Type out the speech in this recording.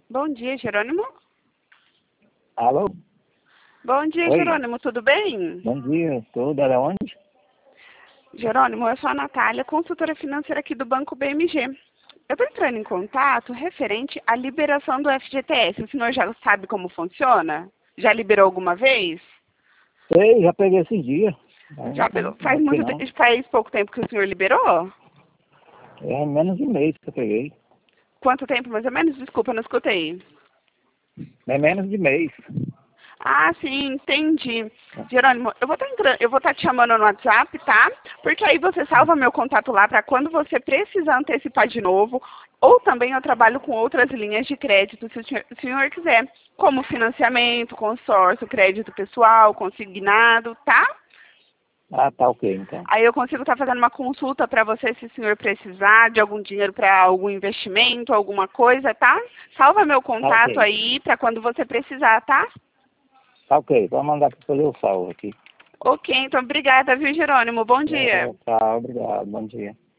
Bom dia, Jerônimo. Alô? Bom dia, Oi. Jerônimo, tudo bem? Bom dia, tudo era onde? Jerônimo, eu sou a Natália, consultora financeira aqui do Banco BMG. Eu estou entrando em contato referente à liberação do FGTS. O senhor já sabe como funciona? Já liberou alguma vez? Sei, já peguei esses dias. Já pegou? Não. Faz pouco tempo que o senhor liberou? É menos de um mês que eu peguei. Quanto tempo, mais ou menos? Desculpa, não escutei. É menos de mês. Ah, sim, entendi. Jerônimo, eu vou estar te chamando no WhatsApp, tá? Porque aí você salva meu contato lá para quando você precisar antecipar de novo. Ou também eu trabalho com outras linhas de crédito, se o senhor quiser, como financiamento, consórcio, crédito pessoal, consignado, tá? Ah, tá ok, então. Aí eu consigo estar fazendo uma consulta para você se o senhor precisar de algum dinheiro para algum investimento, alguma coisa, tá? Salva meu Tá contato ok. aí para quando você precisar, tá? Tá ok, pode mandar para eu salvo aqui. Ok, então obrigada, viu, Jerônimo? Bom dia. Tá, obrigado, bom dia.